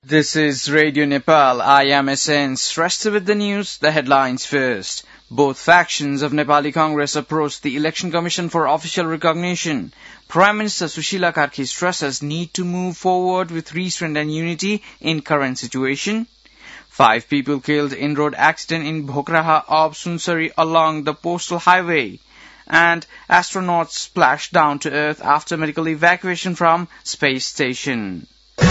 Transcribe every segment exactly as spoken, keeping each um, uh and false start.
This is Radio Nepal. I am Essence. Rest with the news, the headlines first. Both factions of Nepali Congress approached the Election Commission for official recognition. Prime Minister Sushila Karki stresses need to move forward with restraint and unity in current situation. Five people killed in road accident in Bhokraha of Sunsari along the postal highway. And astronauts splashed down to Earth after medical evacuation from space station.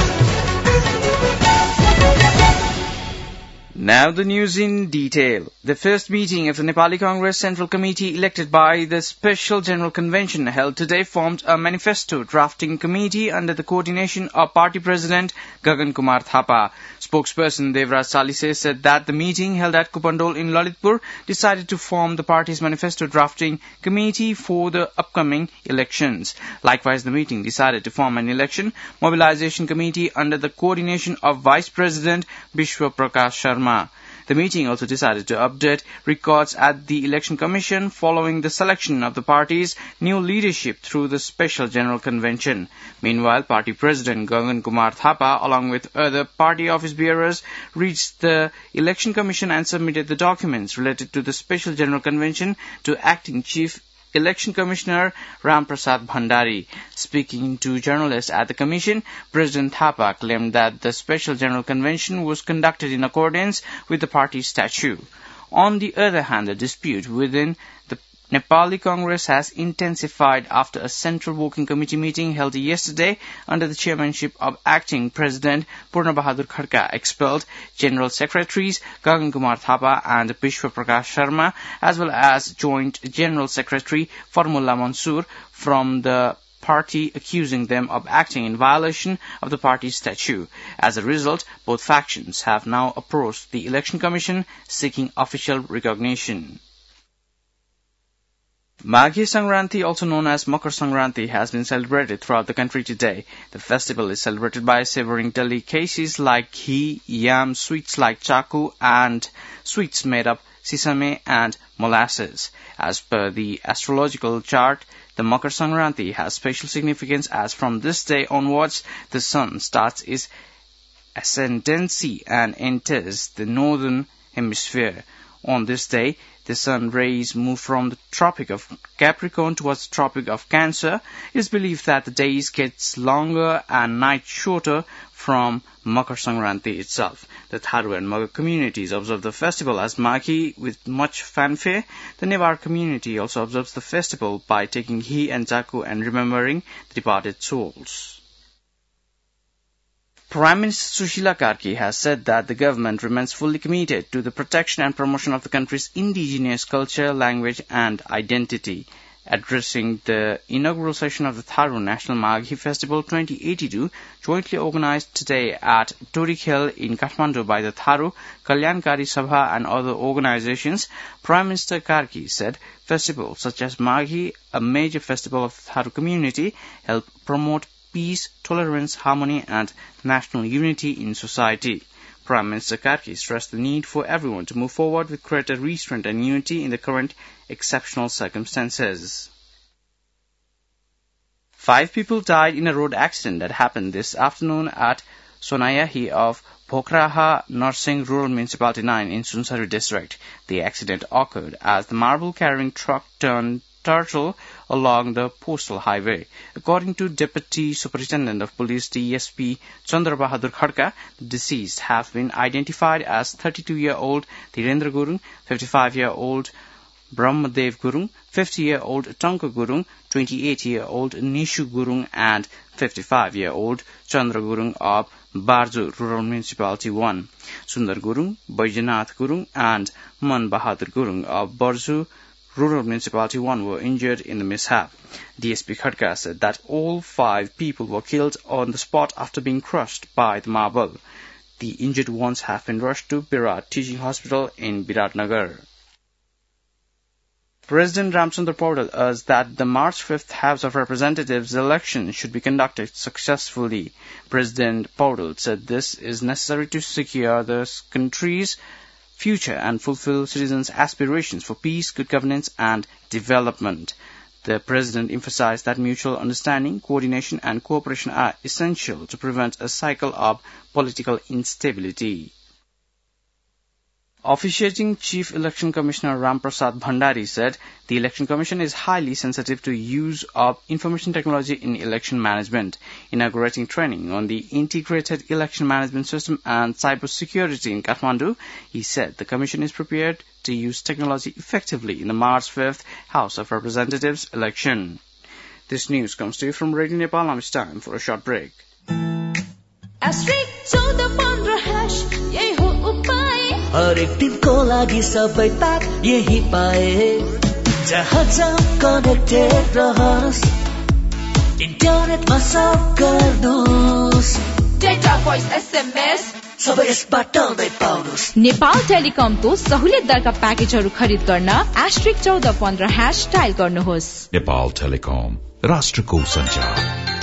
Now the news in detail. The first meeting of the Nepali Congress Central Committee elected by the Special General Convention held today formed a manifesto drafting committee under the coordination of Party President Gagan Kumar Thapa. Spokesperson Devraj Salise said that the meeting held at Kupandol in Lalitpur decided to form the party's manifesto drafting committee for the upcoming elections. Likewise, the meeting decided to form an election mobilization committee under the coordination of Vice President Bishwa Prakash Sharma. The meeting also decided to update records at the Election Commission following the selection of the party's new leadership through the Special General Convention. Meanwhile, Party President Gagan Kumar Thapa, along with other party office bearers, reached the Election Commission and submitted the documents related to the Special General Convention to Acting Chief Election Commissioner Ram Prasad Bhandari. Speaking to journalists at the Commission, President Thapa claimed that the Special General Convention was conducted in accordance with the party's statute. On the other hand, the dispute within the Nepali Congress has intensified after a Central Working Committee meeting held yesterday under the chairmanship of Acting President Purna Bahadur Khadka expelled General Secretaries Gagan Kumar Thapa and Bishwa Prakash Sharma, as well as Joint General Secretary Farmullah Mansoor from the party, accusing them of acting in violation of the party's statute. As a result, both factions have now approached the Election Commission seeking official recognition. Maghi Sangranti, also known as Makar Sangranti, has been celebrated throughout the country today. The festival is celebrated by savoring delicacies like ghee, yam, sweets like chaku, and sweets made of sesame and molasses. As per the astrological chart, the Makar Sangranti has special significance as from this day onwards, the sun starts its ascendancy and enters the northern hemisphere. On this day, the sun rays move from the Tropic of Capricorn towards the Tropic of Cancer. It is believed that the days get longer and night shorter from Makar Sangranti itself. The Tharu and Magar communities observe the festival as Maghi with much fanfare. The Nevar community also observes the festival by taking ghee and chaku and remembering the departed souls. Prime Minister Sushila Karki has said that the government remains fully committed to the protection and promotion of the country's indigenous culture, language and identity. Addressing the inaugural session of the Tharu National Maghi Festival twenty eighty-two, jointly organized today at Torikhel in Kathmandu by the Tharu, Kalyankari Sabha and other organizations, Prime Minister Karki said festivals such as Maghi, a major festival of the Tharu community, help promote peace, tolerance, harmony and national unity in society. Prime Minister Karki stressed the need for everyone to move forward with greater restraint and unity in the current exceptional circumstances. Five people died in a road accident that happened this afternoon at Sonayahi of Bhokraha Nursing Rural Municipality nine in Sunsari district. The accident occurred as the marble-carrying truck turned turtle along the postal highway. According to Deputy Superintendent of Police D S P Chandra Bahadur Khadka, the deceased have been identified as thirty-two-year-old Dhirendra Gurung, fifty-five-year-old Brahmadev Gurung, fifty-year-old Tanka Gurung, twenty-eight-year-old Nishu Gurung and fifty-five-year-old Chandra Gurung of Barju Rural Municipality one. Sundar Gurung, Baijanath Gurung and Man Bahadur Gurung of Barju Rural Municipality one were injured in the mishap. D S P Khadka said that all five people were killed on the spot after being crushed by the marble. The injured ones have been rushed to Birat Teaching Hospital in Biratnagar. President Ramchandra Paudel urged that the March fifth House of Representatives election should be conducted successfully. President Paudel said this is necessary to secure the country's future and fulfill citizens' aspirations for peace, good governance and development. The President emphasized that mutual understanding, coordination and cooperation are essential to prevent a cycle of political instability. Officiating Chief Election Commissioner Ram Prasad Bhandari said the Election Commission is highly sensitive to use of information technology in election management. Inaugurating training on the Integrated Election Management System and cybersecurity in Kathmandu, he said the Commission is prepared to use technology effectively in the March fifth House of Representatives election. This news comes to you from Radio Nepal. Now it's time for a short break. हरेक दिनको लागि सबै pack यही पाए जहाँ जहाँ connected रहनुहोस् इन्टरनेटमा सब गर्नुहोस् डेटा भोइस एसएमएस सबै यसबाट नै पाउनुहोस् नेपाल टेलिकमको सहुलियत दरका प्याकेजहरू खरिद गर्न एस्ट्रिक चौध पन्ध्र ह्याश डायल गर्नुहोस् नेपाल टेलिकम राष्ट्रको सञ्चार.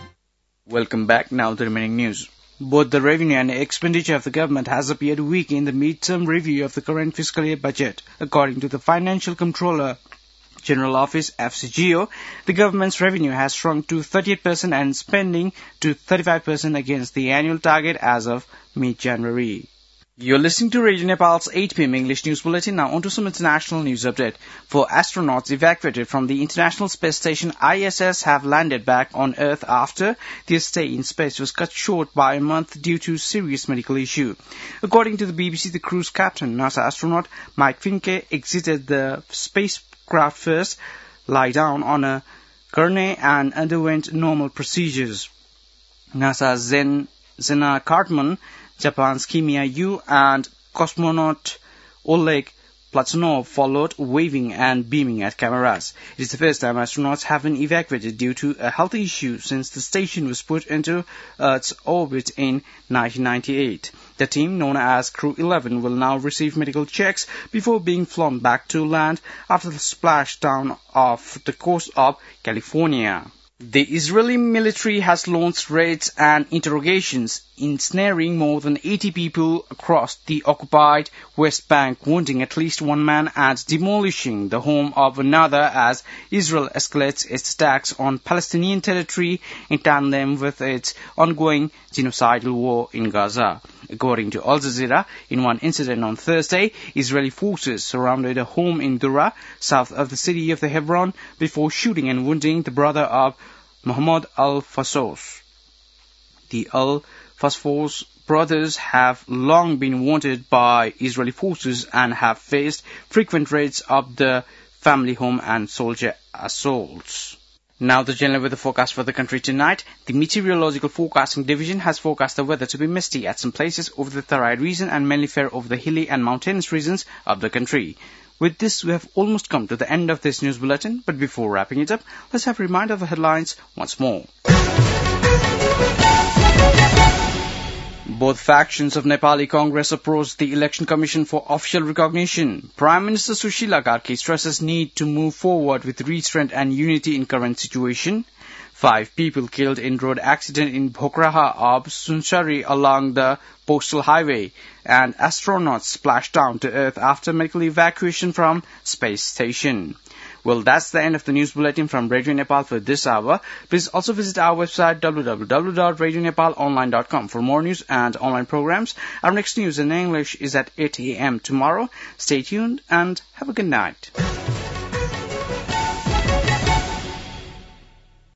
Welcome back. Now the remaining news. Both the revenue and expenditure of the government has appeared weak in the mid-term review of the current fiscal year budget. According to the Financial Controller General Office, F C G O, the government's revenue has shrunk to thirty-eight percent and spending to thirty-five percent against the annual target as of mid-January. You're listening to Radio Nepal's eight p.m. English News Bulletin. Now on to some international news update. Four astronauts evacuated from the International Space Station I S S have landed back on Earth after their stay in space was cut short by a month due to serious medical issue. According to the B B C, the crew's captain, NASA astronaut Mike Finke, exited the spacecraft first, lie down on a gurney and underwent normal procedures. NASA's Zen, Zena Cartman, Japan's Kimia Yu and cosmonaut Oleg Platonov followed, waving and beaming at cameras. It is the first time astronauts have been evacuated due to a health issue since the station was put into Earth's orbit in nineteen ninety-eight. The team, known as Crew eleven, will now receive medical checks before being flown back to land after the splashdown off the coast of California. The Israeli military has launched raids and interrogations, ensnaring more than eighty people across the occupied West Bank, wounding at least one man and demolishing the home of another as Israel escalates its attacks on Palestinian territory in tandem with its ongoing genocidal war in Gaza. According to Al Jazeera, in one incident on Thursday, Israeli forces surrounded a home in Dura, south of the city of the Hebron, before shooting and wounding the brother of Muhammad al-Fassos. The al-Fassos brothers have long been wanted by Israeli forces and have faced frequent raids of the family home and soldier assaults. Now the general weather forecast for the country tonight. The Meteorological Forecasting Division has forecast the weather to be misty at some places over the Tarai region and mainly fair over the hilly and mountainous regions of the country. With this, we have almost come to the end of this news bulletin, but before wrapping it up, let's have a reminder of the headlines once more. Both factions of Nepali Congress approached the Election Commission for official recognition. Prime Minister Sushila Karki stresses need to move forward with restraint and unity in current situation. Five people killed in road accident in Bhokraha of Sunsari along the postal highway, and astronauts splashed down to Earth after medical evacuation from space station. Well, that's the end of the news bulletin from Radio Nepal for this hour. Please also visit our website w w w dot radio nepal online dot com for more news and online programs. Our next news in English is at eight a.m. tomorrow. Stay tuned and have a good night.